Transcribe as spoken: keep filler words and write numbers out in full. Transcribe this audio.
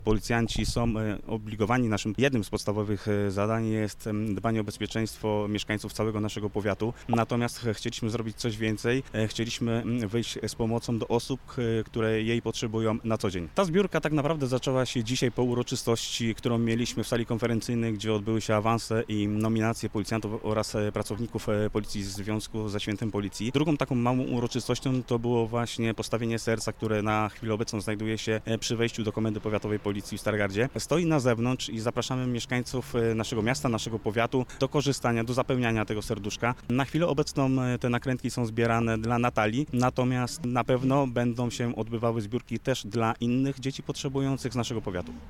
Policjanci są e, obligowani, naszym jednym z podstawowych e, zadań jest em, dbanie o bezpieczeństwo mieszkańców całego naszego powiatu. Natomiast e, chcieliśmy zrobić coś więcej. E, Chcieliśmy mm, wyjść z pomocą do osób, e, które jej potrzebują na co dzień. Ta zbiórka tak naprawdę zaczęła się dzisiaj po uroczystości, którą mieliśmy w sali konferencyjnej, gdzie odbyły się awanse i nominacje policjantów oraz e, pracowników e, Policji z Związku ze Świętem Policji. Drugą taką małą uroczystością to było właśnie postawienie serca, które na chwilę obecną znajduje się e, przy wejściu do Komendy Powiatowej Policji w Stargardzie. Stoi na zewnątrz i zapraszamy mieszkańców e, naszego miasta, naszego powiatu do korzystania, do zapełniania tego serduszka. Na chwilę obecną e, te nakrętki są zbierane dla Natalii, natomiast na pewno będą się odbywały zbiórki też dla innych dzieci potrzebujących z naszego powiatu.